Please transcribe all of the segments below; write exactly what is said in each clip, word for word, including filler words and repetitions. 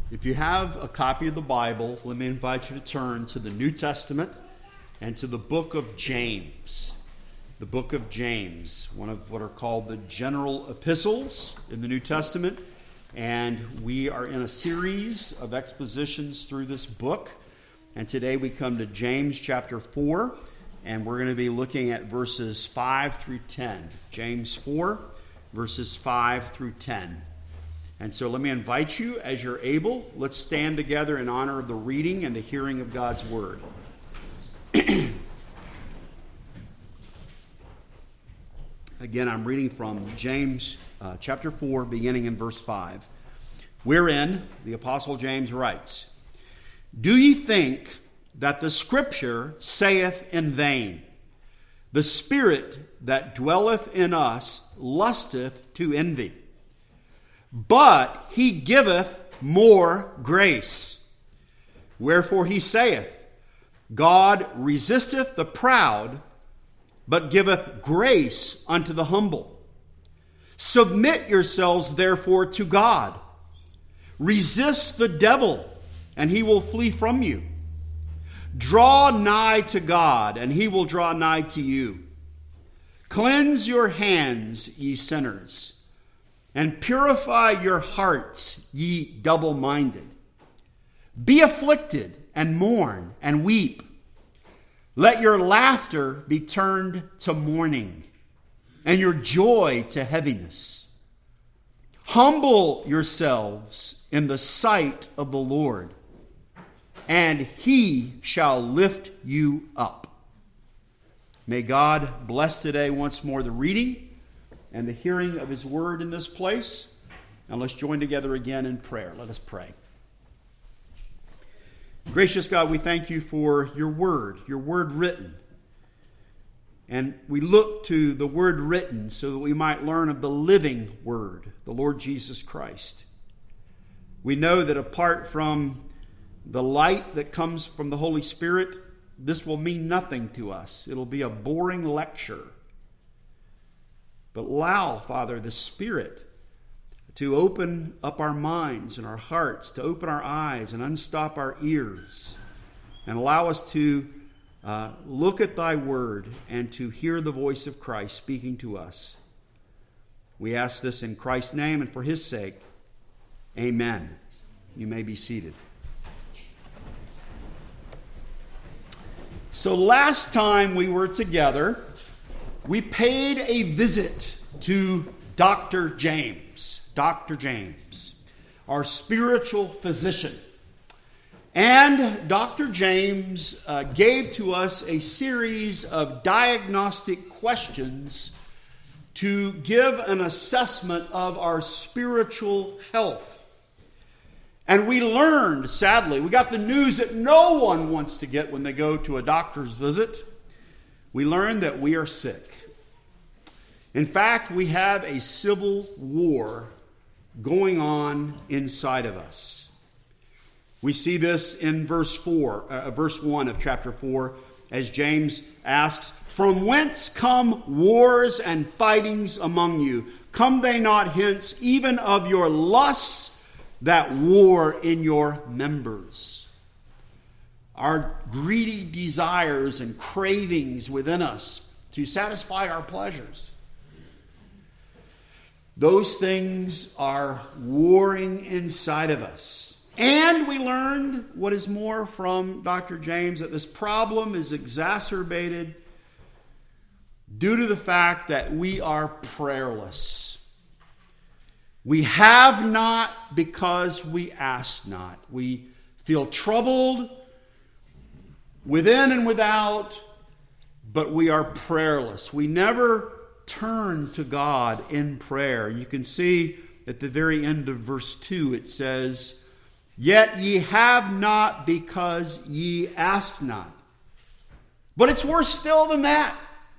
If you have a copy of the Bible, let me invite you to turn to the New Testament and to the book of James. The book of James, one of what are called the general epistles in the New Testament. And we are in a series of expositions through this book. And today we come to James chapter four, and we're going to be looking at verses five through ten. James four, verses five through ten. And so let me invite you, as you're able, let's stand together in honor of the reading and the hearing of God's word. Again, I'm reading from James uh, chapter four, beginning in verse five. Wherein the Apostle James writes, "Do ye think that the Scripture saith in vain, the Spirit that dwelleth in us lusteth to envy? But he giveth more grace. Wherefore he saith, God resisteth the proud, but giveth grace unto the humble. Submit yourselves therefore to God. Resist the devil, and he will flee from you. Draw nigh to God, and he will draw nigh to you. Cleanse your hands, ye sinners, and purify your hearts, ye double-minded. Be afflicted, and mourn, and weep. Let your laughter be turned to mourning, and your joy to heaviness. Humble yourselves in the sight of the Lord, and he shall lift you up." May God bless today once more the reading and the hearing of his word in this place. And let's join together again in prayer. Let us pray. Gracious God, we thank you for your word, your word written. And we look to the word written so that we might learn of the living word, the Lord Jesus Christ. We know that apart from the light that comes from the Holy Spirit, this will mean nothing to us. It'll be a boring lecture. But allow, Father, the Spirit to open up our minds and our hearts, to open our eyes and unstop our ears, and allow us to uh, look at thy word and to hear the voice of Christ speaking to us. We ask this in Christ's name and for his sake. Amen. You may be seated. So last time we were together, we paid a visit to Doctor James. Doctor James, our spiritual physician. And Doctor James uh, gave to us a series of diagnostic questions to give an assessment of our spiritual health. And we learned, sadly, we got the news that no one wants to get when they go to a doctor's visit. We learned that we are sick. In fact, we have a civil war going on inside of us. We see this in verse four, uh, verse one of chapter four, as James asks, "From whence come wars and fightings among you? Come they not hence, even of your lusts that war in your members?" Our greedy desires and cravings within us to satisfy our pleasures. Those things are warring inside of us. And we learned what is more from Doctor James, that this problem is exacerbated due to the fact that we are prayerless. We have not because we ask not. We feel troubled within and without, but we are prayerless. We never turn to God in prayer. You can see at the very end of verse two, it says, "Yet ye have not because ye ask not." But it's worse still than that.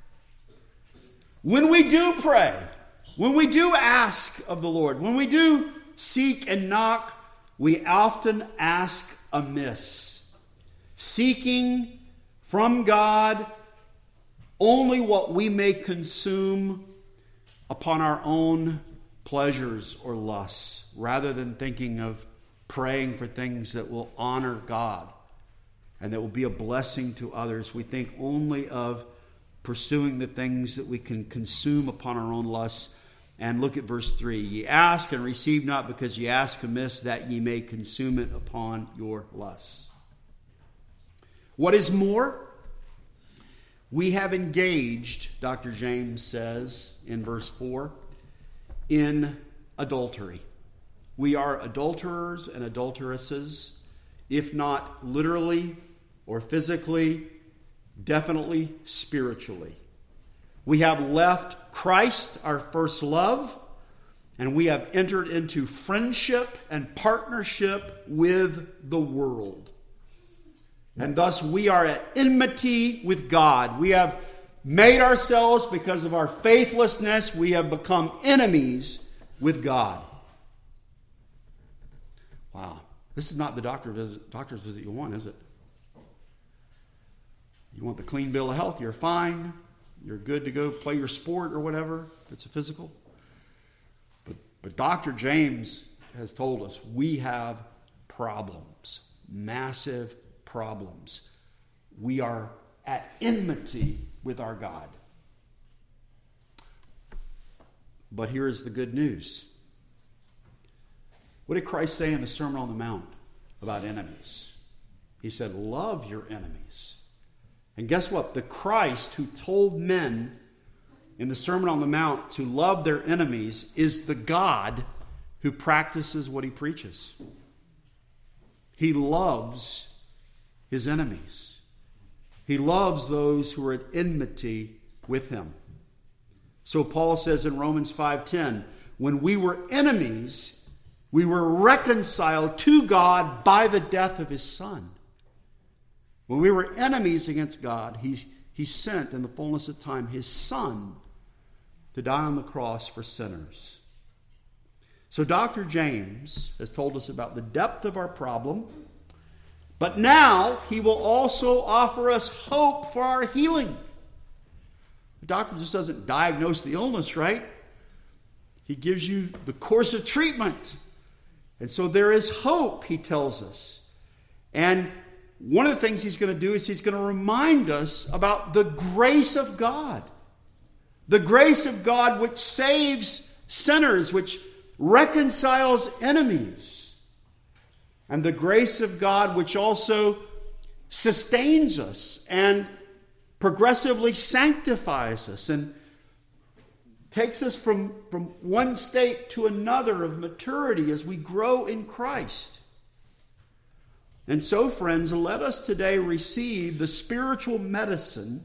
When we do pray, when we do ask of the Lord, when we do seek and knock, we often ask amiss, seeking from God only what we may consume upon our own pleasures or lusts, rather than thinking of praying for things that will honor God and that will be a blessing to others. We think only of pursuing the things that we can consume upon our own lusts. And look at verse three. Ye ask and receive not, because ye ask amiss, that ye may consume it upon your lusts. What is more? We have engaged, Doctor James says in verse four, in adultery. We are adulterers and adulteresses, if not literally or physically, definitely spiritually. We have left Christ, our first love, and we have entered into friendship and partnership with the world. And thus we are at enmity with God. We have made ourselves, because of our faithlessness, we have become enemies with God. Wow. This is not the doctor visit, doctor's visit you want, is it? You want the clean bill of health, you're fine. You're good to go play your sport or whatever, if it's a physical. But, but Doctor James has told us we have problems, massive problems. We are at enmity with our God. But here is the good news. What did Christ say in the Sermon on the Mount about enemies? He said, love your enemies. And guess what? The Christ who told men in the Sermon on the Mount to love their enemies is the God who practices what he preaches. He loves his enemies. He loves those who are at enmity with him. So Paul says in Romans five ten, when we were enemies, we were reconciled to God by the death of his Son. When we were enemies against God, he, he sent in the fullness of time his Son to die on the cross for sinners. So Doctor James has told us about the depth of our problem, but now he will also offer us hope for our healing. The doctor just doesn't diagnose the illness, right? He gives you the course of treatment. And so there is hope, he tells us. And one of the things he's going to do is he's going to remind us about the grace of God. The grace of God which saves sinners, which reconciles enemies. And the grace of God which also sustains us and progressively sanctifies us and takes us from, from one state to another of maturity as we grow in Christ. And so, friends, let us today receive the spiritual medicine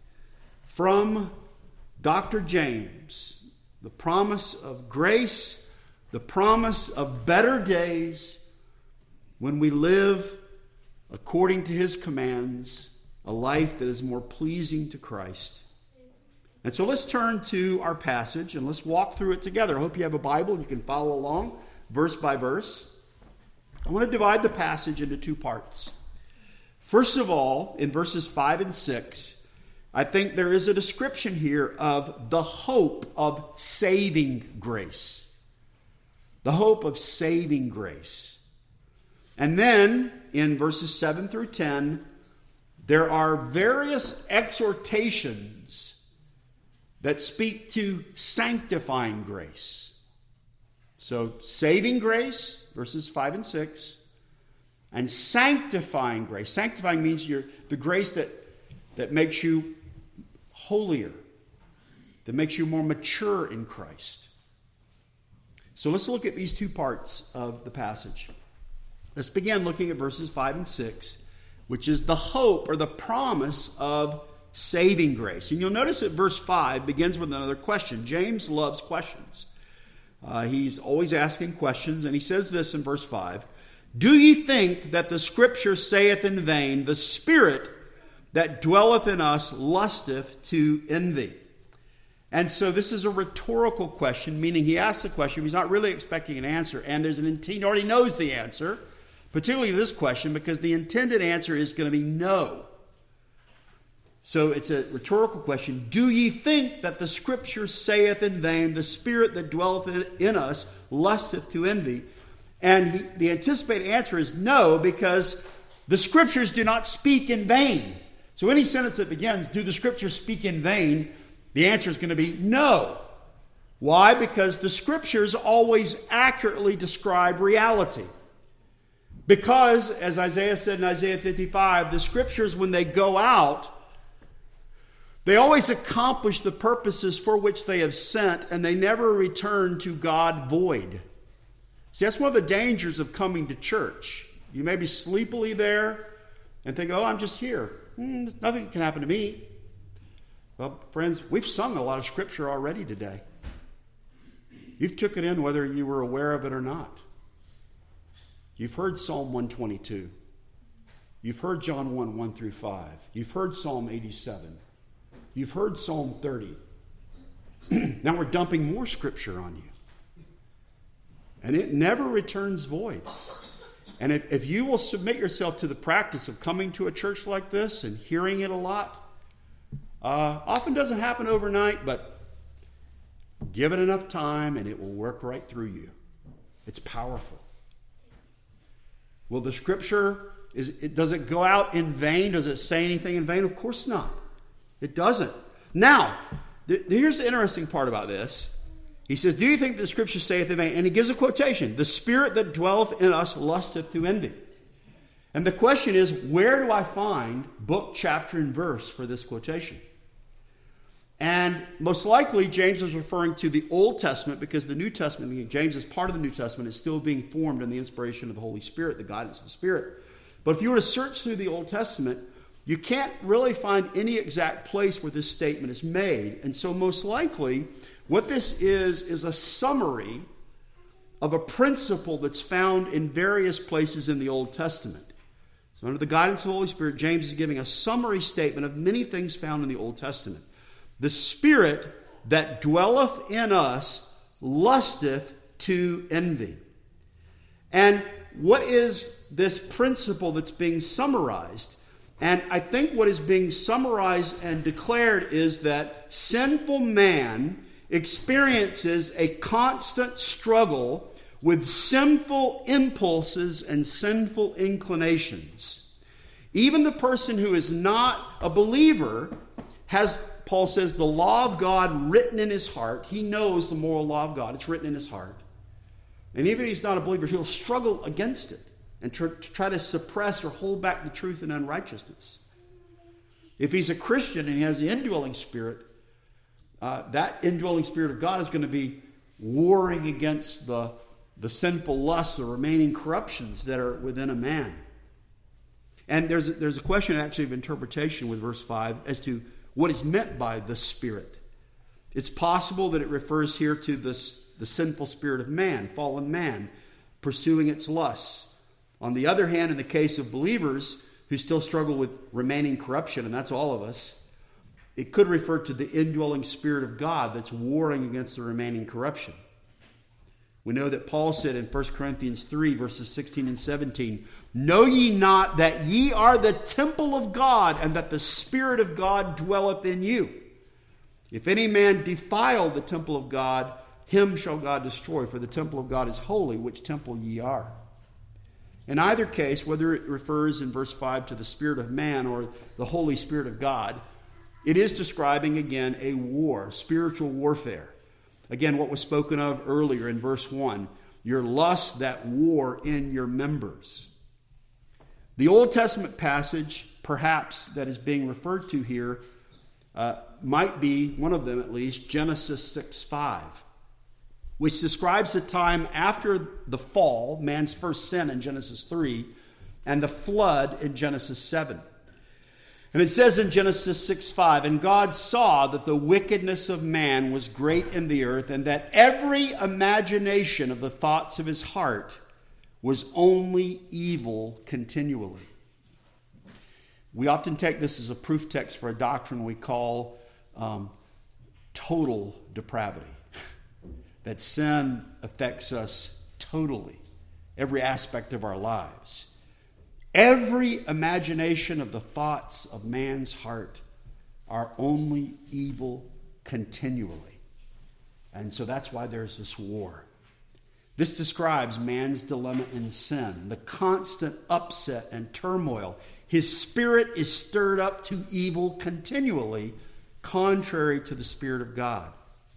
from Doctor James, the promise of grace, the promise of better days when we live according to his commands, a life that is more pleasing to Christ. And so let's turn to our passage and let's walk through it together. I hope you have a Bible and you can follow along verse by verse. I want to divide the passage into two parts. First of all, in verses five and six, I think there is a description here of the hope of saving grace. The hope of saving grace. And then, in verses seven through ten, there are various exhortations that speak to sanctifying grace. So, saving grace, verses five and six, and sanctifying grace. Sanctifying means you're, the grace that, that makes you holier, that makes you more mature in Christ. So let's look at these two parts of the passage. Let's begin looking at verses five and six, which is the hope or the promise of saving grace. And you'll notice that verse five begins with another question. James loves questions. Uh, he's always asking questions, and he says this in verse five. Do ye think that the Scripture saith in vain, the Spirit that dwelleth in us lusteth to envy? And so this is a rhetorical question, meaning he asks the question, he's not really expecting an answer, and there's an he already knows the answer, particularly this question, because the intended answer is going to be no. So it's a rhetorical question. Do ye think that the Scripture saith in vain, the Spirit that dwelleth in us lusteth to envy? And he, the anticipated answer is no, because the Scriptures do not speak in vain. So any sentence that begins, do the Scriptures speak in vain? The answer is going to be no. Why? Because the Scriptures always accurately describe reality. Because, as Isaiah said in Isaiah fifty-five, the Scriptures, when they go out, they always accomplish the purposes for which they have sent, and they never return to God void. See, that's one of the dangers of coming to church. You may be sleepily there and think, oh, I'm just here. Hmm, nothing can happen to me. Well, friends, we've sung a lot of Scripture already today. You've took it in whether you were aware of it or not. You've heard Psalm one twenty-two. You've heard John one, one through five. You've heard Psalm eighty-seven. You've heard Psalm thirty. Now we're dumping more Scripture on you. And it never returns void. And if, if you will submit yourself to the practice of coming to a church like this and hearing it a lot, uh, often doesn't happen overnight, but give it enough time and it will work right through you. It's powerful. Well, the Scripture, is it, does it go out in vain? Does it say anything in vain? Of course not. It doesn't. Now, th- here's the interesting part about this. He says, do you think the Scripture saith in vain? And he gives a quotation. The spirit that dwelleth in us lusteth to envy. And the question is, where do I find book, chapter, and verse for this quotation? And most likely, James is referring to the Old Testament, because the New Testament, James is part of the New Testament, is still being formed in the inspiration of the Holy Spirit, the guidance of the Spirit. But if you were to search through the Old Testament, you can't really find any exact place where this statement is made. And so most likely, what this is, is a summary of a principle that's found in various places in the Old Testament. So under the guidance of the Holy Spirit, James is giving a summary statement of many things found in the Old Testament. The spirit that dwelleth in us lusteth to envy. And what is this principle that's being summarized? And I think what is being summarized and declared is that sinful man experiences a constant struggle with sinful impulses and sinful inclinations. Even the person who is not a believer has, Paul says, the law of God written in his heart. He knows the moral law of God. It's written in his heart. And even if he's not a believer, he'll struggle against it and tr- try to suppress or hold back the truth in unrighteousness. If he's a Christian and he has the indwelling spirit, uh, that indwelling spirit of God is going to be warring against the, the sinful lusts, the remaining corruptions that are within a man. And there's a, there's a question actually of interpretation with verse five as to what is meant by the Spirit. It's possible that it refers here to this, the sinful spirit of man, fallen man, pursuing its lusts. On the other hand, in the case of believers who still struggle with remaining corruption, and that's all of us, it could refer to the indwelling Spirit of God that's warring against the remaining corruption. We know that Paul said in First Corinthians three, verses sixteen and seventeen, know ye not that ye are the temple of God, and that the Spirit of God dwelleth in you? If any man defile the temple of God, him shall God destroy, for the temple of God is holy, which temple ye are. In either case, whether it refers in verse five to the spirit of man or the Holy Spirit of God, it is describing again a war, spiritual warfare. Again, what was spoken of earlier in verse one, your lust that war in your members. The Old Testament passage, perhaps, that is being referred to here, uh, might be, one of them at least, Genesis six five, which describes the time after the fall, man's first sin in Genesis three, and the flood in Genesis seven. And it says in Genesis six five, and God saw that the wickedness of man was great in the earth, and that every imagination of the thoughts of his heart was only evil continually. We often take this as a proof text for a doctrine we call um, total depravity. That sin affects us totally, every aspect of our lives. Every imagination of the thoughts of man's heart are only evil continually. And so that's why there's this war. This describes man's dilemma in sin, the constant upset and turmoil. His spirit is stirred up to evil continually, contrary to the Spirit of God.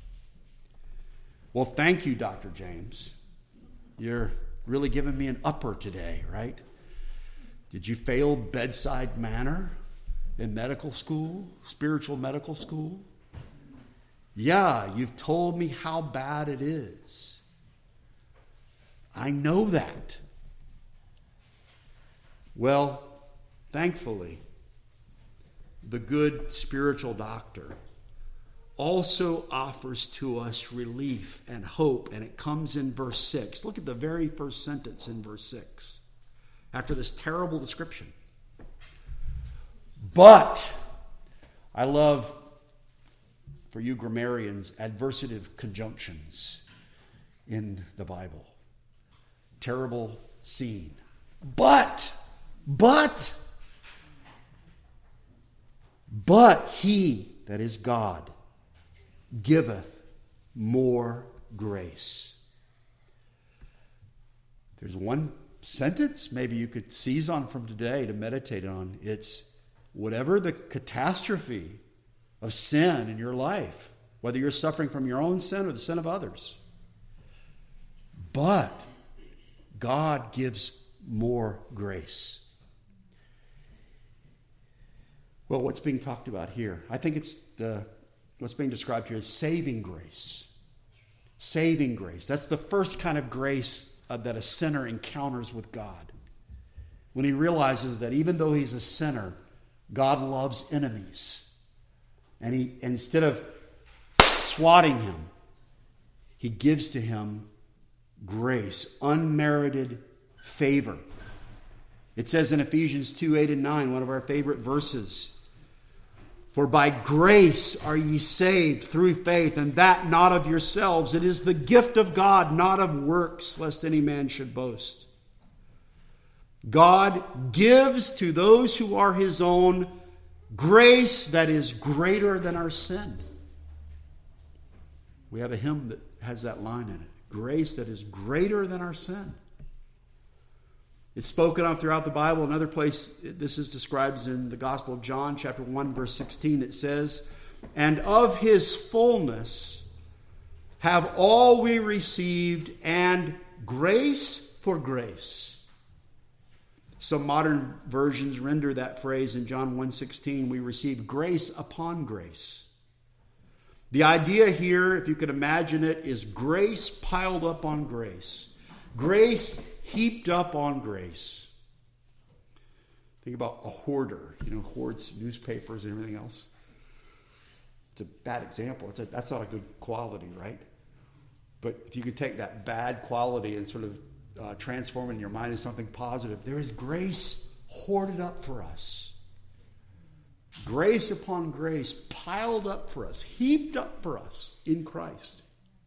Well, thank you, Doctor James. You're really giving me an upper today, right? Did you fail bedside manner in medical school, spiritual medical school? Yeah, you've told me how bad it is. I know that. Well, thankfully, the good spiritual doctor also offers to us relief and hope, and it comes in verse six. Look at the very first sentence in verse six, after this terrible description. But, I love, for you grammarians, adversative conjunctions in the Bible. Terrible scene. But, but, but he, that is God, giveth more grace. There's one sentence maybe you could seize on from today to meditate on. It's whatever the catastrophe of sin in your life, whether you're suffering from your own sin or the sin of others, but God gives more grace. Well, what's being talked about here? I think it's the what's being described here is saving grace. Saving grace. That's the first kind of grace uh, that a sinner encounters with God. When he realizes that even though he's a sinner, God loves enemies. And he, instead of swatting him, he gives to him grace, unmerited favor. It says in Ephesians two, eight and nine, one of our favorite verses, for by grace are ye saved through faith, and that not of yourselves. It is the gift of God, not of works, lest any man should boast. God gives to those who are his own grace that is greater than our sin. We have a hymn that has that line in it. Grace that is greater than our sin. It's spoken of throughout the Bible. Another place, this is described in the Gospel of John, chapter one, verse sixteen. It says, and of his fullness have all we received, and grace for grace. Some modern versions render that phrase in John one sixteen, we receive grace upon grace. The idea here, if you could imagine it, is grace piled up on grace. Grace heaped up on grace. Think about a hoarder, you know, hoards newspapers and everything else. It's a bad example. It's a, that's not a good quality, right? But if you could take that bad quality and sort of uh, transform it in your mind into something positive, there is grace hoarded up for us. Grace upon grace piled up for us, heaped up for us in Christ.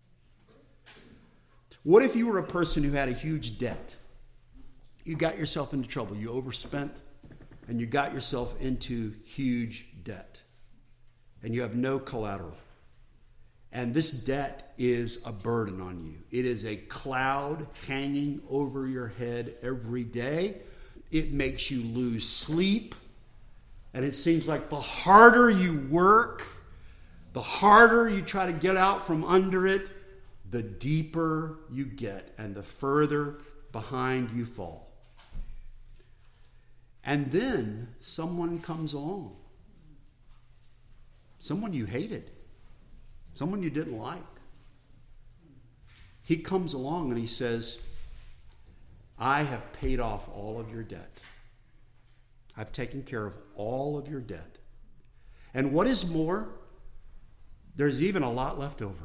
What if you were a person who had a huge debt? You got yourself into trouble. You overspent and you got yourself into huge debt. And you have no collateral. And this debt is a burden on you. It is a cloud hanging over your head every day. It makes you lose sleep. And it seems like the harder you work, the harder you try to get out from under it, the deeper you get and the further behind you fall. And then someone comes along. Someone you hated. Someone you didn't like. He comes along and he says, I have paid off all of your debt. I've taken care of all of your debt. And what is more, there's even a lot left over.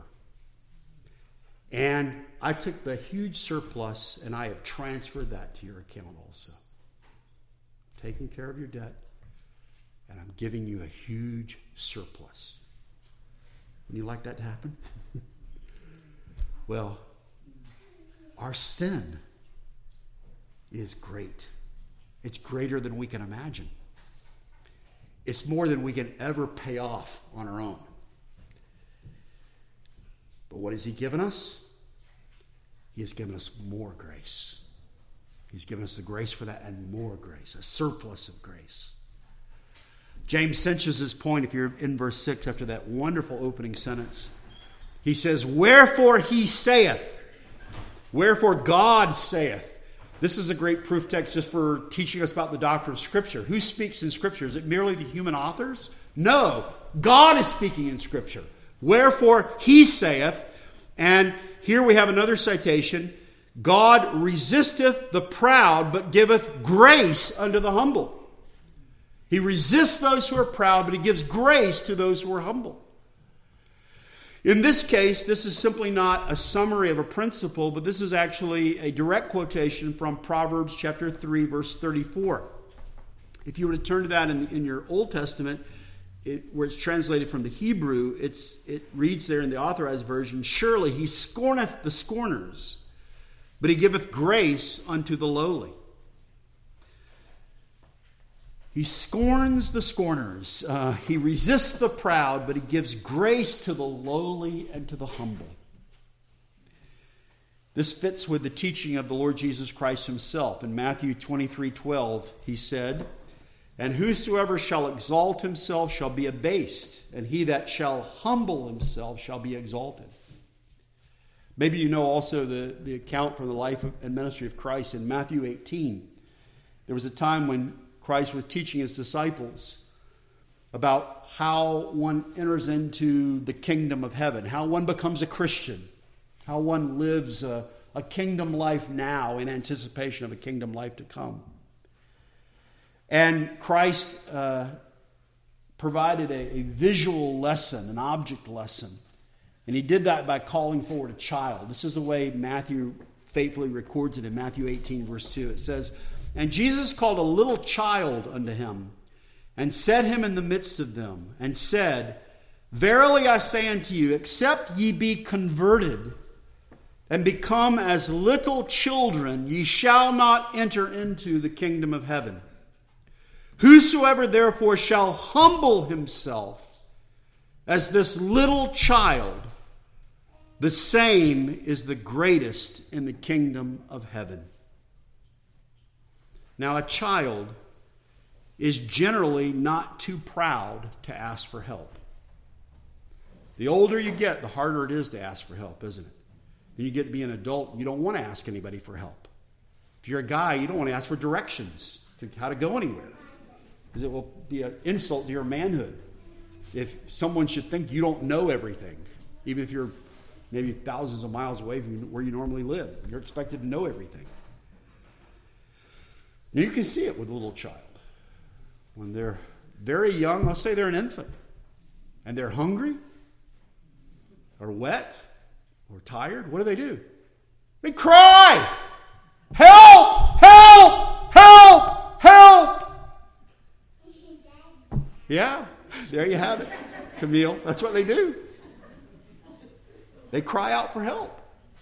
And I took the huge surplus and I have transferred that to your account also. Taking care of your debt, and I'm giving you a huge surplus. Would you like that to happen? Well, our sin is great. It's greater than we can imagine. It's more than we can ever pay off on our own. But what has he given us? He has given us more grace. He's given us the grace for that and more grace, a surplus of grace. James cinches his point if you're in verse six after that wonderful opening sentence. He says, wherefore he saith, wherefore God saith. This is a great proof text just for teaching us about the doctrine of Scripture. Who speaks in Scripture? Is it merely the human authors? No. God is speaking in Scripture. Wherefore he saith, and here we have another citation, God resisteth the proud, but giveth grace unto the humble. He resists those who are proud, but he gives grace to those who are humble. In this case, this is simply not a summary of a principle, but this is actually a direct quotation from Proverbs chapter three, verse thirty-four. If you were to turn to that in, in your Old Testament, it, where it's translated from the Hebrew, it's, it reads there in the Authorized Version, surely he scorneth the scorners, but he giveth grace unto the lowly. He scorns the scorners. Uh, he resists the proud, but he gives grace to the lowly and to the humble. This fits with the teaching of the Lord Jesus Christ himself. In Matthew twenty-three twelve, he said, and whosoever shall exalt himself shall be abased, and he that shall humble himself shall be exalted. Maybe you know also the, the account from the life and ministry of Christ in Matthew eighteen. There was a time when Christ was teaching his disciples about how one enters into the kingdom of heaven, how one becomes a Christian, how one lives a, a kingdom life now in anticipation of a kingdom life to come. And Christ uh, provided a, a visual lesson, an object lesson. And he did that by calling forward a child. This is the way Matthew faithfully records it in Matthew eighteen, verse two. It says, and Jesus called a little child unto him, and set him in the midst of them, and said, verily I say unto you, except ye be converted, and become as little children, ye shall not enter into the kingdom of heaven. Whosoever therefore shall humble himself as this little child, the same is the greatest in the kingdom of heaven. Now, a child is generally not too proud to ask for help. The older you get, the harder it is to ask for help, isn't it? When you get to be an adult, you don't want to ask anybody for help. If you're a guy, you don't want to ask for directions to how to go anywhere, because it will be an insult to your manhood if someone should think you don't know everything, even if you're maybe thousands of miles away from where you normally live. You're expected to know everything. Now, you can see it with a little child. When they're very young, let's say they're an infant, and they're hungry, or wet, or tired, what do they do? They cry! Help! Help! Help! Help! Yeah, there you have it, Camille. That's what they do. They cry out for help.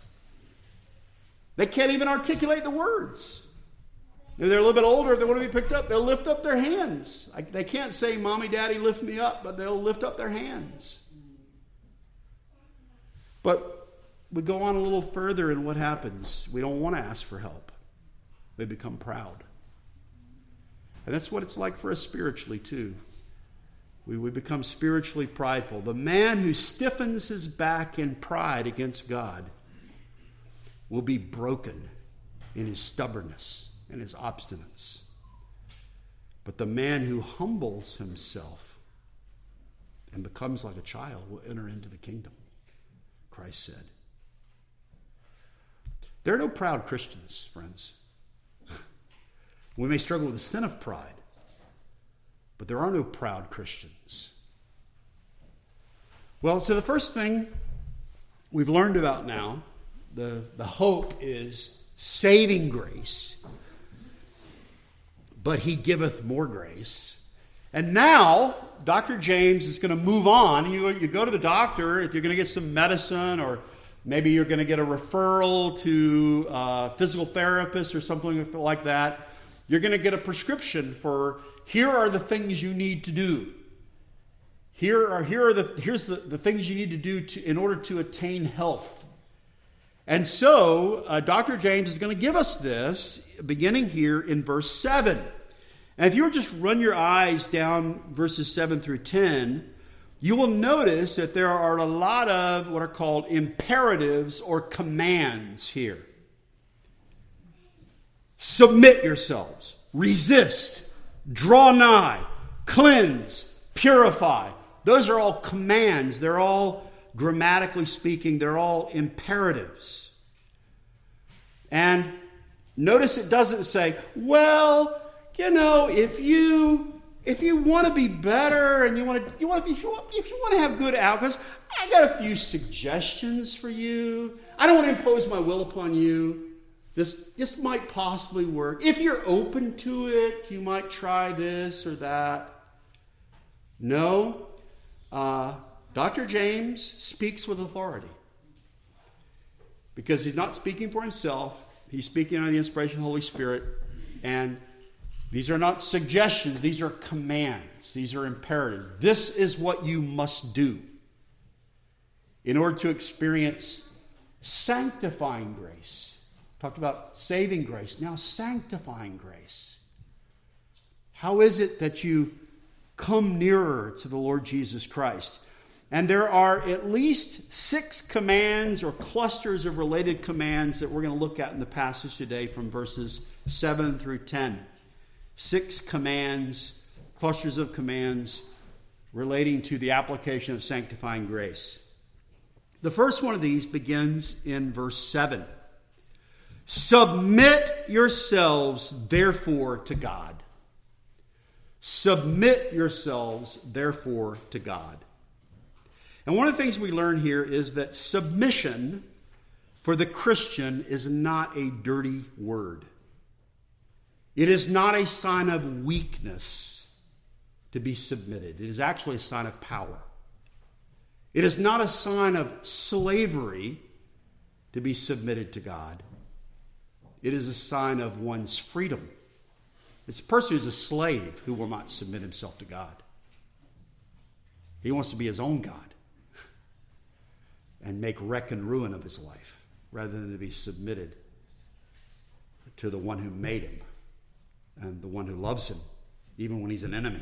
They can't even articulate the words. If they're a little bit older, if they want to be picked up, they'll lift up their hands. They can't say, Mommy, Daddy, lift me up, but they'll lift up their hands. But we go on a little further, and what happens? We don't want to ask for help. We become proud. And that's what it's like for us spiritually, too. We, we become spiritually prideful. The man who stiffens his back in pride against God will be broken in his stubbornness and his obstinance. But the man who humbles himself and becomes like a child will enter into the kingdom, Christ said. There are no proud Christians, friends. We may struggle with the sin of pride, but there are no proud Christians. Well, so the first thing we've learned about now, the, the hope is saving grace. But he giveth more grace. And now, Doctor James is going to move on. You, you go to the doctor if you're going to get some medicine, or maybe you're going to get a referral to a physical therapist or something like that. You're going to get a prescription for, here are the things you need to do. Here are, here are the, here's the, the things you need to do to, in order to attain health. And so, uh, Doctor James is going to give us this beginning here in verse seven. And if you were just run your eyes down verses seven through ten, you will notice that there are a lot of what are called imperatives or commands here. Submit yourselves, resist, draw nigh, cleanse, purify. Those are all commands. They're all, grammatically speaking, they're all imperatives. And notice it doesn't say, well, you know, if you if you want to be better and you want to you want to if you want, if you want to have good outcomes, I got a few suggestions for you. I don't want to impose my will upon you. This this might possibly work. If you're open to it, you might try this or that. No, uh, Doctor James speaks with authority because he's not speaking for himself. He's speaking under the inspiration of the Holy Spirit, and these are not suggestions. These are commands. These are imperatives. This is what you must do in order to experience sanctifying grace. Talked about saving grace. Now sanctifying grace. How is it that you come nearer to the Lord Jesus Christ? And there are at least six commands or clusters of related commands that we're going to look at in the passage today from verses seven through ten. Six commands, clusters of commands relating to the application of sanctifying grace. The first one of these begins in verse seven. Submit yourselves, therefore, to God. Submit yourselves, therefore, to God. And one of the things we learn here is that submission for the Christian is not a dirty word. It is not a sign of weakness to be submitted. It is actually a sign of power. It is not a sign of slavery to be submitted to God. It is a sign of one's freedom. It's a person who's a slave who will not submit himself to God. He wants to be his own God and make wreck and ruin of his life rather than to be submitted to the one who made him and the one who loves him, even when he's an enemy.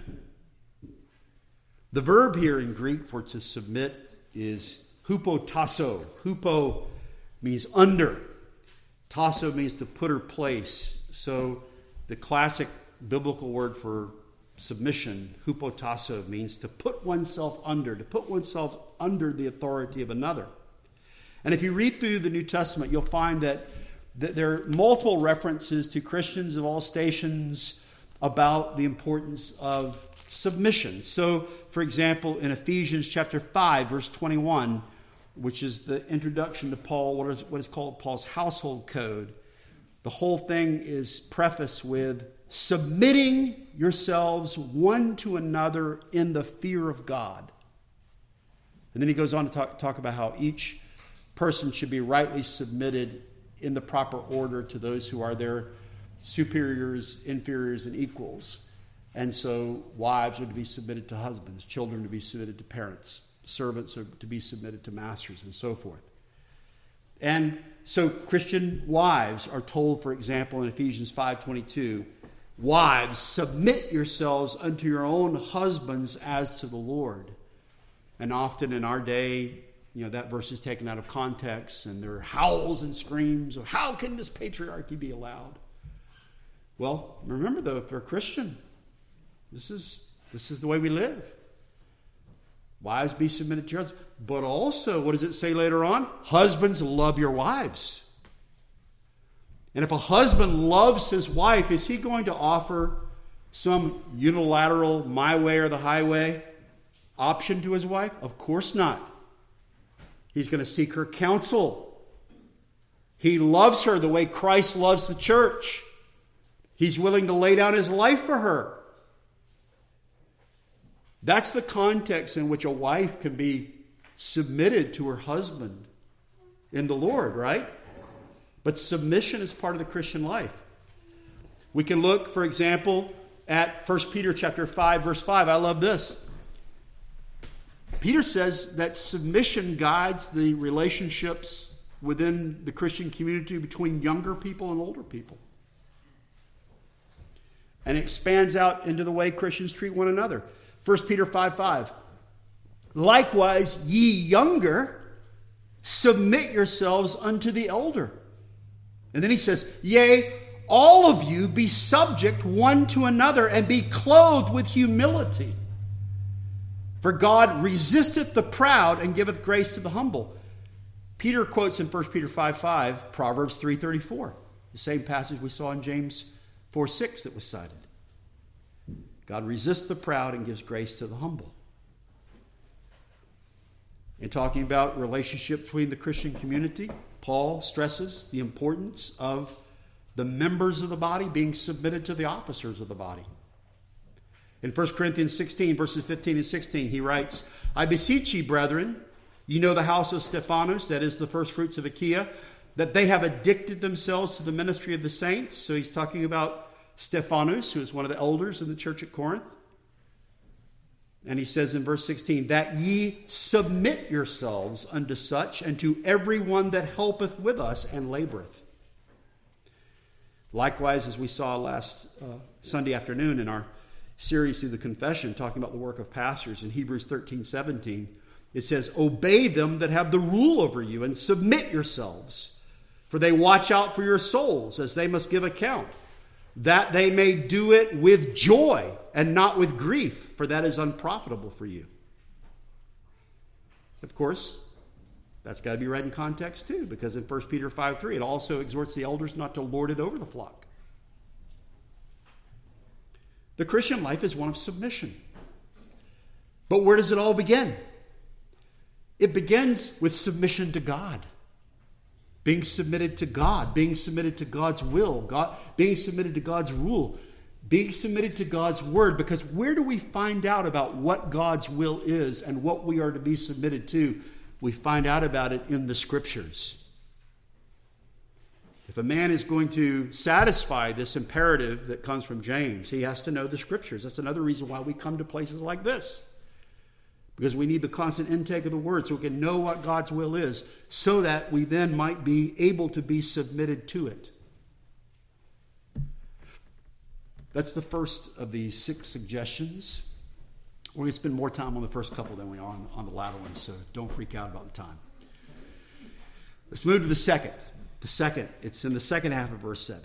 The verb here in Greek for to submit is hupotasso. Hupo means under. Tasso means to put or place. So the classic biblical word for submission, hupotasso, means to put oneself under, to put oneself under the authority of another. And if you read through the New Testament, you'll find that there are multiple references to Christians of all stations about the importance of submission. So, for example, in Ephesians chapter five, verse twenty-one, which is the introduction to Paul, what is, what is called Paul's household code, the whole thing is prefaced with submitting yourselves one to another in the fear of God. And then he goes on to talk, talk about how each person should be rightly submitted in the proper order to those who are their superiors, inferiors, and equals. And so wives are to be submitted to husbands, children to be submitted to parents, servants are to be submitted to masters, and so forth. And so Christian wives are told, for example, in Ephesians five twenty-two, wives, submit yourselves unto your own husbands as to the Lord. And often in our day, you know, that verse is taken out of context, and there are howls and screams of, how can this patriarchy be allowed? Well, remember though, if they're a Christian, this is this is the way we live. Wives, be submitted to your husbands. But also, what does it say later on? Husbands, love your wives. And if a husband loves his wife, is he going to offer some unilateral my way or the highway option to his wife? Of course not. He's going to seek her counsel. He loves her the way Christ loves the church. He's willing to lay down his life for her. That's the context in which a wife can be submitted to her husband in the Lord, right? But submission is part of the Christian life. We can look, for example, at First Peter chapter five, verse five. I love this. Peter says that submission guides the relationships within the Christian community between younger people and older people. And it expands out into the way Christians treat one another. First Peter five five. Likewise, ye younger, submit yourselves unto the elder. And then he says, yea, all of you be subject one to another, and be clothed with humility. For God resisteth the proud, and giveth grace to the humble. Peter quotes in First Peter five five, Proverbs three thirty-four, the same passage we saw in James four six that was cited. God resists the proud and gives grace to the humble. In talking about relationships between the Christian community, Paul stresses the importance of the members of the body being submitted to the officers of the body. In First Corinthians sixteen, verses fifteen and sixteen, he writes, I beseech ye, brethren, you know the house of Stephanus, that is the first fruits of Achaia, that they have addicted themselves to the ministry of the saints. So he's talking about Stephanus, who is one of the elders in the church at Corinth. And he says in verse sixteen, that ye submit yourselves unto such, and to every one that helpeth with us and laboreth. Likewise, as we saw last uh, Sunday afternoon in our series through the confession, talking about the work of pastors in Hebrews thirteen seventeen, it says, obey them that have the rule over you, and submit yourselves, for they watch out for your souls, as they must give account, that they may do it with joy and not with grief, for that is unprofitable for you. Of course, that's got to be read in context too, because in First Peter five three, it also exhorts the elders not to lord it over the flock. The Christian life is one of submission. But where does it all begin? It begins with submission to God. Being submitted to God, being submitted to God's will, God, being submitted to God's rule, being submitted to God's word. Because where do we find out about what God's will is and what we are to be submitted to? We find out about it in the Scriptures. If a man is going to satisfy this imperative that comes from James, he has to know the Scriptures. That's another reason why we come to places like this. Because we need the constant intake of the Word so we can know what God's will is, so that we then might be able to be submitted to it. That's the first of these six suggestions. We're going to spend more time on the first couple than we are on, on the latter ones, so don't freak out about the time. Let's move to the second. The second, it's in the second half of verse seven.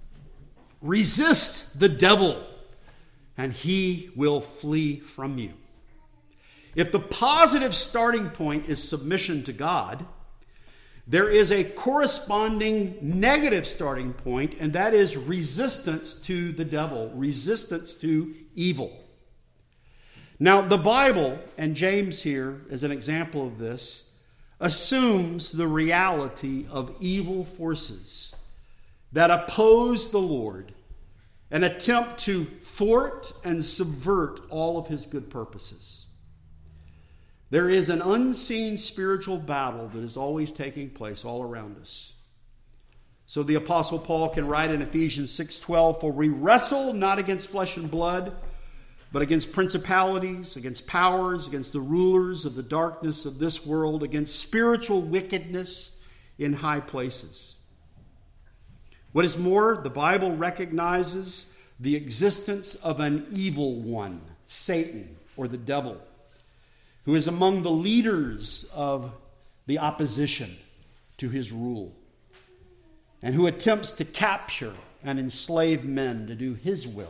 Resist the devil, and he will flee from you. If the positive starting point is submission to God, there is a corresponding negative starting point, and that is resistance to the devil, resistance to evil. Now, the Bible, and James here is an example of this, assumes the reality of evil forces that oppose the Lord and attempt to thwart and subvert all of his good purposes. There is an unseen spiritual battle that is always taking place all around us. So the Apostle Paul can write in Ephesians six twelve, for we wrestle not against flesh and blood, but against principalities, against powers, against the rulers of the darkness of this world, against spiritual wickedness in high places. What is more, the Bible recognizes the existence of an evil one, Satan, or the devil, who is among the leaders of the opposition to his rule, and who attempts to capture and enslave men to do his will.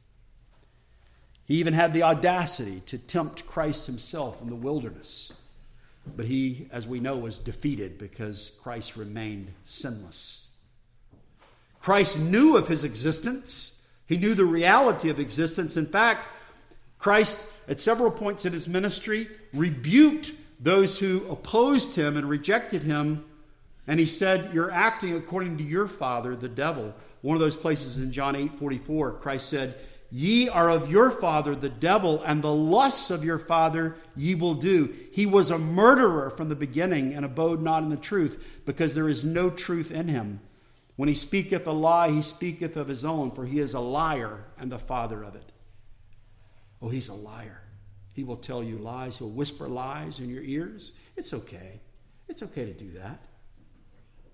He even had the audacity to tempt Christ himself in the wilderness. But he, as we know, was defeated because Christ remained sinless. Christ knew of his existence. He knew the reality of existence. In fact, Christ, at several points in his ministry, rebuked those who opposed him and rejected him. And he said, you're acting according to your father, the devil. One of those places in John eight forty-four, Christ said, ye are of your father, the devil, and the lusts of your father ye will do. He was a murderer from the beginning and abode not in the truth, because there is no truth in him. When he speaketh a lie, he speaketh of his own, for he is a liar and the father of it. Oh, he's a liar. He will tell you lies. He'll whisper lies in your ears. It's okay. It's okay to do that.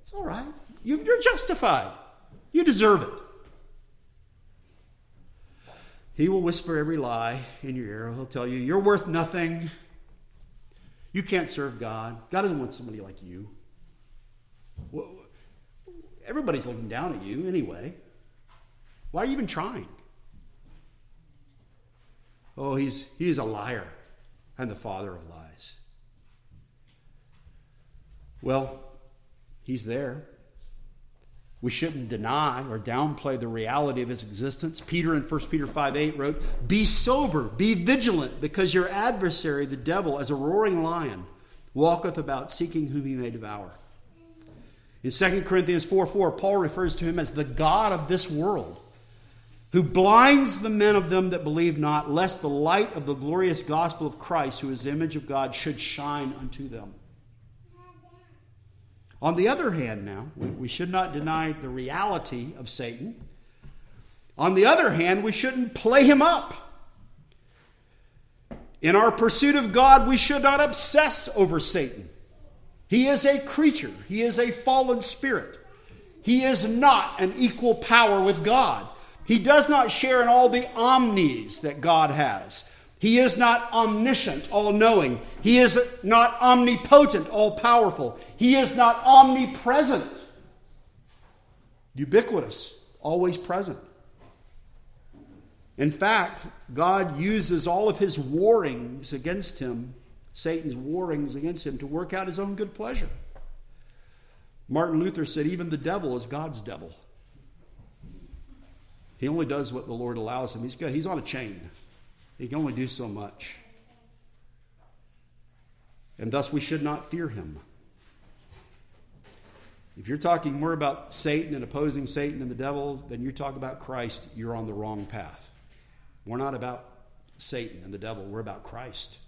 It's all right. You, you're justified. You deserve it. He will whisper every lie in your ear. He'll tell you, you're worth nothing. You can't serve God. God doesn't want somebody like you. Well, everybody's looking down at you anyway. Why are you even trying? Oh, he's he's a liar and the father of lies. Well, he's there. We shouldn't deny or downplay the reality of his existence. Peter in First Peter five eight wrote, be sober, be vigilant, because your adversary, the devil, as a roaring lion, walketh about seeking whom he may devour. In Second Corinthians four four, Paul refers to him as the God of this world, who blinds the men of them that believe not, lest the light of the glorious gospel of Christ, who is the image of God, should shine unto them. On the other hand now, we, we should not deny the reality of Satan. On the other hand, we shouldn't play him up. In our pursuit of God, we should not obsess over Satan. He is a creature. He is a fallen spirit. He is not an equal power with God. He does not share in all the omnis that God has. He is not omniscient, all-knowing. He is not omnipotent, all-powerful. He is not omnipresent, ubiquitous, always present. In fact, God uses all of his warrings against him, Satan's warrings against him, to work out his own good pleasure. Martin Luther said, even the devil is God's devil. He only does what the Lord allows him. He's got, he's on a chain. He can only do so much. And thus we should not fear him. If you're talking more about Satan and opposing Satan and the devil than you talk about Christ, you're on the wrong path. We're not about Satan and the devil. We're about Christ.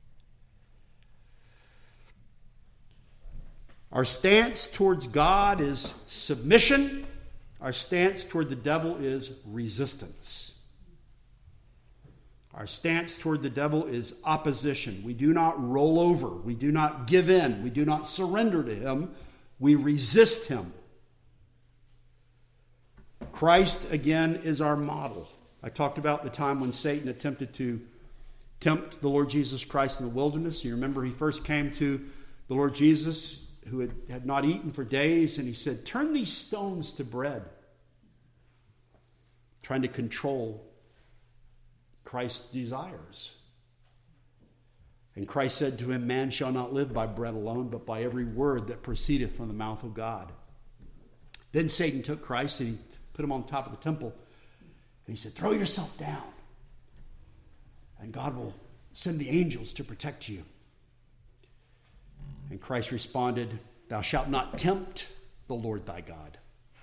Our stance towards God is submission. Our stance toward the devil is resistance. Our stance toward the devil is opposition. We do not roll over. We do not give in. We do not surrender to him. We resist him. Christ, again, is our model. I talked about the time when Satan attempted to tempt the Lord Jesus Christ in the wilderness. You remember he first came to the Lord Jesus, who had, had not eaten for days, and he said, turn these stones to bread. Trying to control Christ's desires. And Christ said to him, man shall not live by bread alone, but by every word that proceedeth from the mouth of God. Then Satan took Christ and he put him on top of the temple. And he said, throw yourself down. And God will send the angels to protect you. And Christ responded, thou shalt not tempt the Lord thy God.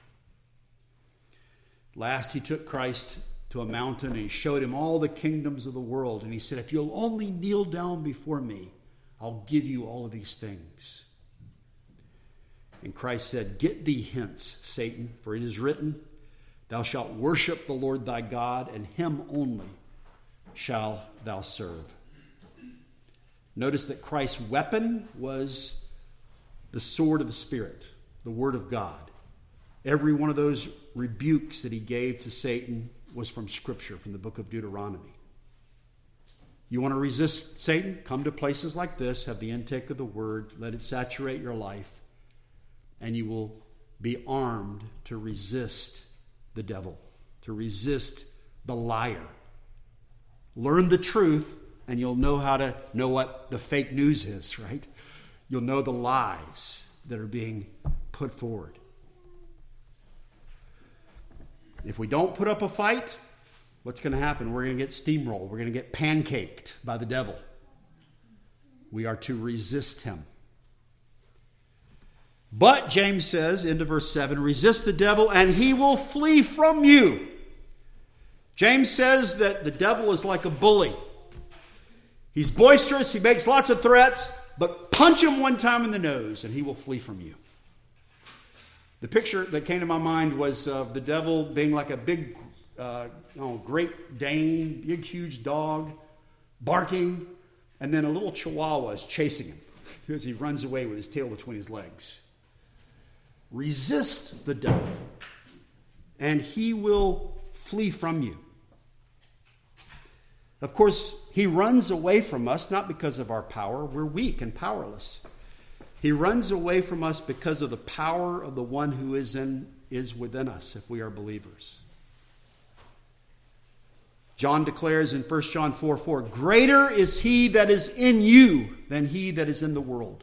Last, he took Christ to a mountain and he showed him all the kingdoms of the world. And he said, if you'll only kneel down before me, I'll give you all of these things. And Christ said, get thee hence, Satan, for it is written, thou shalt worship the Lord thy God, and him only shalt thou serve. Notice that Christ's weapon was the sword of the Spirit, the Word of God. Every one of those rebukes that he gave to Satan was from Scripture, from the book of Deuteronomy. You want to resist Satan? Come to places like this, have the intake of the Word, let it saturate your life, and you will be armed to resist the devil, to resist the liar. Learn the truth, and you'll know how to know what the fake news is, right? You'll know the lies that are being put forward. If we don't put up a fight, what's going to happen? We're going to get steamrolled. We're going to get pancaked by the devil. We are to resist him. But, James says, into verse seven, resist the devil and he will flee from you. James says that the devil is like a bully. He's boisterous, he makes lots of threats, but punch him one time in the nose and he will flee from you. The picture that came to my mind was of the devil being like a big, uh, oh, Great Dane, big, huge dog, barking, and then a little chihuahua is chasing him as he runs away with his tail between his legs. Resist the devil, and he will flee from you. Of course, he runs away from us not because of our power. We're weak and powerless. He runs away from us because of the power of the one who is in is within us if we are believers. John declares in First John four four, greater is he that is in you than he that is in the world.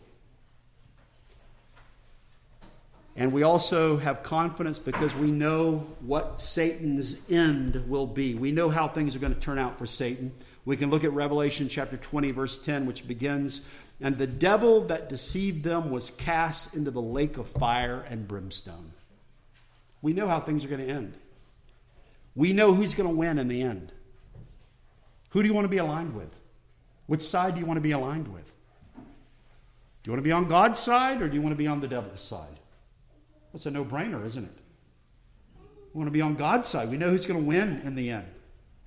And we also have confidence because we know what Satan's end will be. We know how things are going to turn out for Satan. We can look at Revelation chapter twenty, verse ten, which begins, and the devil that deceived them was cast into the lake of fire and brimstone. We know how things are going to end. We know who's going to win in the end. Who do you want to be aligned with? Which side do you want to be aligned with? Do you want to be on God's side or do you want to be on the devil's side? That's a no-brainer, isn't it? We want to be on God's side. We know who's going to win in the end.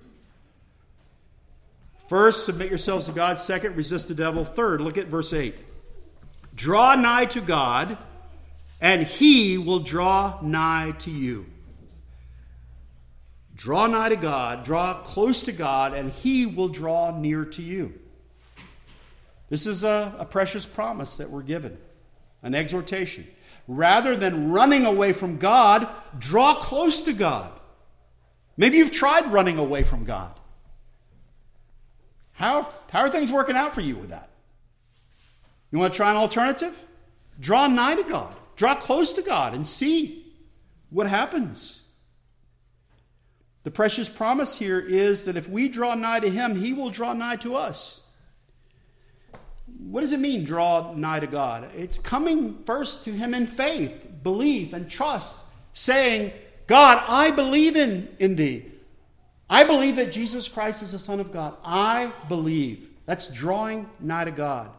First, submit yourselves to God. Second, resist the devil. Third, look at verse eight. Draw nigh to God, and he will draw nigh to you. Draw nigh to God, draw close to God, and he will draw near to you. This is a, a precious promise that we're given, an exhortation. Rather than running away from God, draw close to God. Maybe you've tried running away from God. How, how are things working out for you with that? You want to try an alternative? Draw nigh to God. Draw close to God and see what happens. The precious promise here is that if we draw nigh to him, he will draw nigh to us. What does it mean, draw nigh to God? It's coming first to him in faith, belief, and trust, saying, God, I believe in, in thee. I believe that Jesus Christ is the Son of God. I believe. That's drawing nigh to God.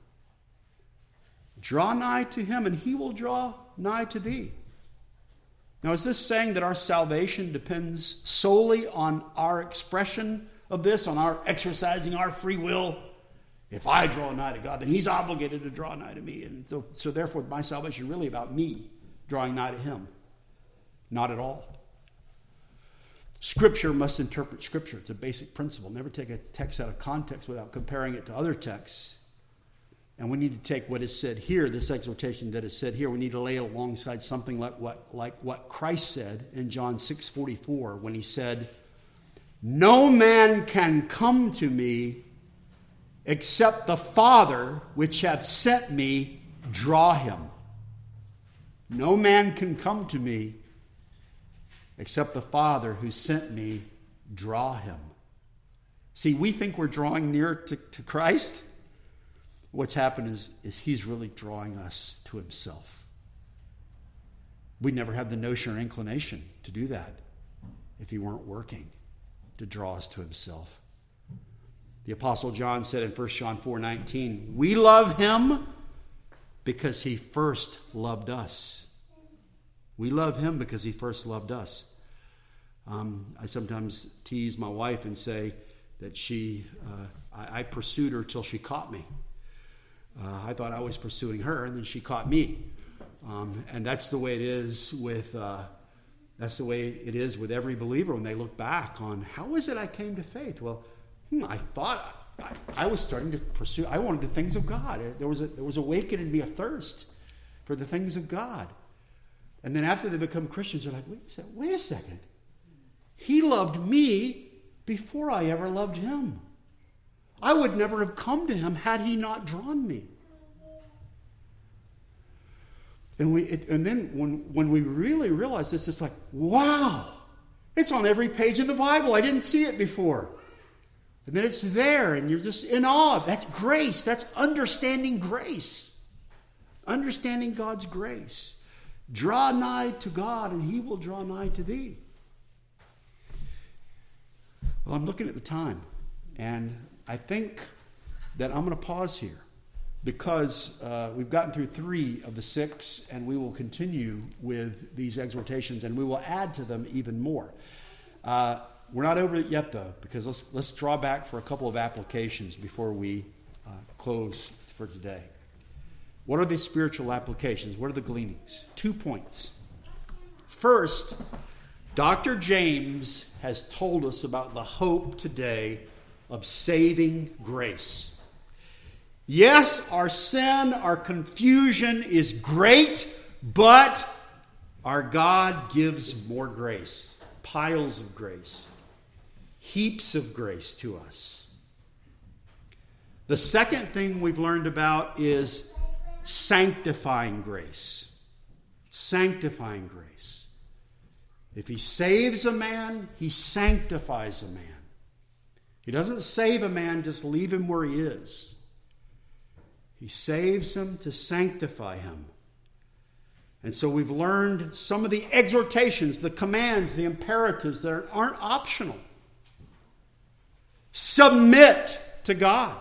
Draw nigh to him, and he will draw nigh to thee. Now, is this saying that our salvation depends solely on our expression of this, on our exercising our free will? If I draw nigh to God, then he's obligated to draw nigh to me. And so, so therefore, my salvation is really about me drawing nigh to him. Not at all. Scripture must interpret Scripture. It's a basic principle. Never take a text out of context without comparing it to other texts. And we need to take what is said here, this exhortation that is said here, we need to lay it alongside something like what, like what Christ said in John six forty-four when he said, no man can come to me except the Father which hath sent me draw him. No man can come to me except the Father who sent me draw him. See, we think we're drawing near to, to Christ. What's happened is, is he's really drawing us to himself. We never had the notion or inclination to do that if he weren't working to draw us to himself. The Apostle John said in First John four nineteen, we love him because he first loved us. We love him because he first loved us. Um, I sometimes tease my wife and say that she, uh, I, I pursued her till she caught me. Uh, I thought I was pursuing her, and then she caught me. Um, and that's the way it is with uh, that's the way it is with every believer when they look back on how is it I came to faith. Well, hmm, I thought I, I was starting to pursue. I wanted the things of God. There was a, there was awakened in me a thirst for the things of God. And then after they become Christians, they're like, wait a second. Wait a second. He loved me before I ever loved him. I would never have come to him had he not drawn me. And we, it, and then when, when we really realize this, it's like, wow, it's on every page of the Bible. I didn't see it before. And then it's there, and you're just in awe. That's grace. That's understanding grace. Understanding God's grace. Draw nigh to God, and he will draw nigh to thee. Well, I'm looking at the time, and I think that I'm going to pause here because uh, we've gotten through three of the six, and we will continue with these exhortations, and we will add to them even more. Uh, we're not over it yet, though, because let's let's draw back for a couple of applications before we uh, close for today. What are the spiritual applications? What are the gleanings? Two points. First, Doctor James has told us about the hope today of saving grace. Yes, our sin, our confusion is great, but our God gives more grace, piles of grace, heaps of grace to us. The second thing we've learned about is sanctifying grace. Sanctifying grace. If he saves a man, he sanctifies a man. He doesn't save a man, just leave him where he is. He saves him to sanctify him. And so we've learned some of the exhortations, the commands, the imperatives that aren't optional. Submit to God.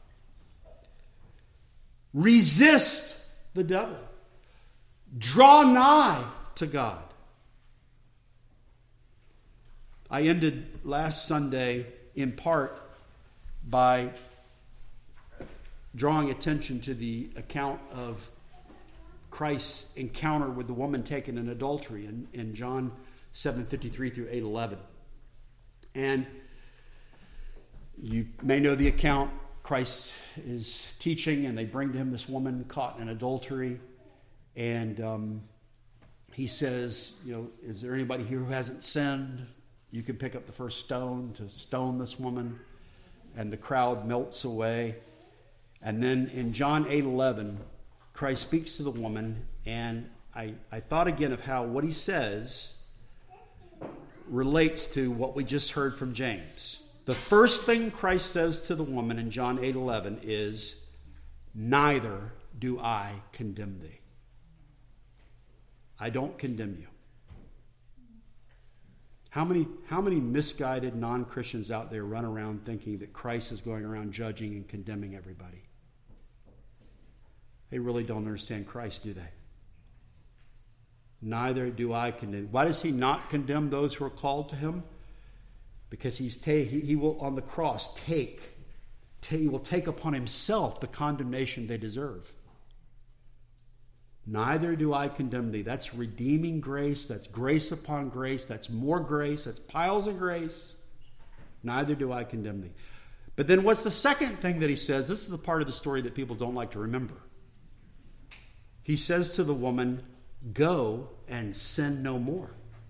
Resist the devil. Draw nigh to God. I ended last Sunday in part by drawing attention to the account of Christ's encounter with the woman taken in adultery in, in John seven fifty-three through eight eleven. And you may know the account. Christ is teaching, and they bring to him this woman caught in adultery. And um, he says, you know, is there anybody here who hasn't sinned? You can pick up the first stone to stone this woman. And the crowd melts away. And then in John eight eleven, Christ speaks to the woman, and I, I thought again of how what he says relates to what we just heard from James. The first thing Christ says to the woman in John eight eleven is, neither do I condemn thee. I don't condemn you. How many, how many misguided non-Christians out there run around thinking that Christ is going around judging and condemning everybody? They really don't understand Christ, do they? Neither do I condemn. Why does he not condemn those who are called to him? Because he's ta- he, he will, on the cross, take, ta- he will take upon himself the condemnation they deserve. Neither do I condemn thee. That's redeeming grace. That's grace upon grace. That's more grace. That's piles of grace. Neither do I condemn thee. But then what's the second thing that he says? This is the part of the story that people don't like to remember. He says to the woman, go and sin no more.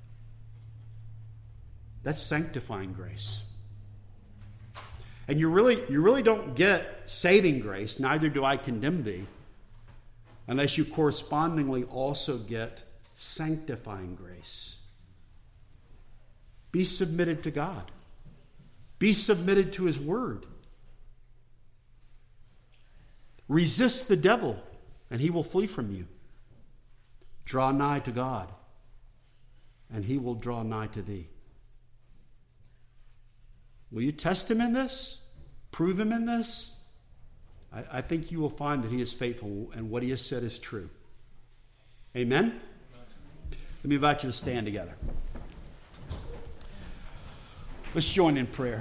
That's sanctifying grace. And you really, you really don't get saving grace, neither do I condemn thee, unless you correspondingly also get sanctifying grace. Be submitted to God. Be submitted to his word. Resist the devil, and he will flee from you. Draw nigh to God, and he will draw nigh to thee. Will you test him in this? Prove him in this? I, I think you will find that he is faithful and what he has said is true. Amen? Let me invite you to stand together. Let's join in prayer.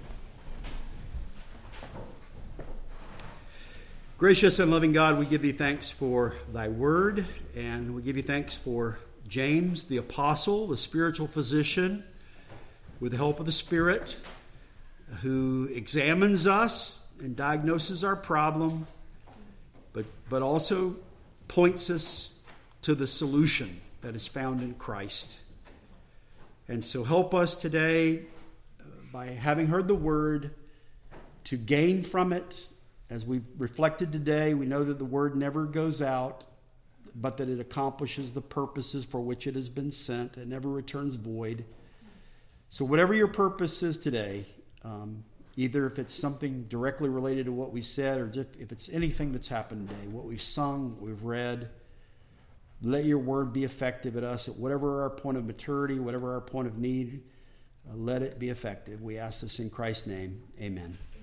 Gracious and loving God, we give thee thanks for thy word, and we give you thanks for James, the apostle, the spiritual physician, with the help of the Spirit, who examines us and diagnoses our problem, but, but also points us to the solution that is found in Christ. And so help us today, uh, by having heard the word, to gain from it. As we've reflected today, we know that the word never goes out, but that it accomplishes the purposes for which it has been sent. It never returns void. So whatever your purpose is today, um, either if it's something directly related to what we said, or just if it's anything that's happened today, what we've sung, what we've read, let your word be effective at us at whatever our point of maturity, whatever our point of need. Uh, let it be effective. We ask this in Christ's name. Amen.